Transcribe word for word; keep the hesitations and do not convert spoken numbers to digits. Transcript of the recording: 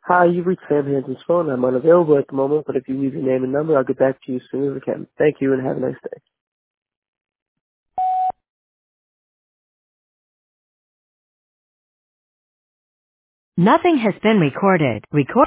Hi, you've reached Sam Hanson's phone. I'm unavailable at the moment, but if you leave your name and number, I'll get back to you as soon as I can. Thank you and have a nice day. Nothing has been recorded. Record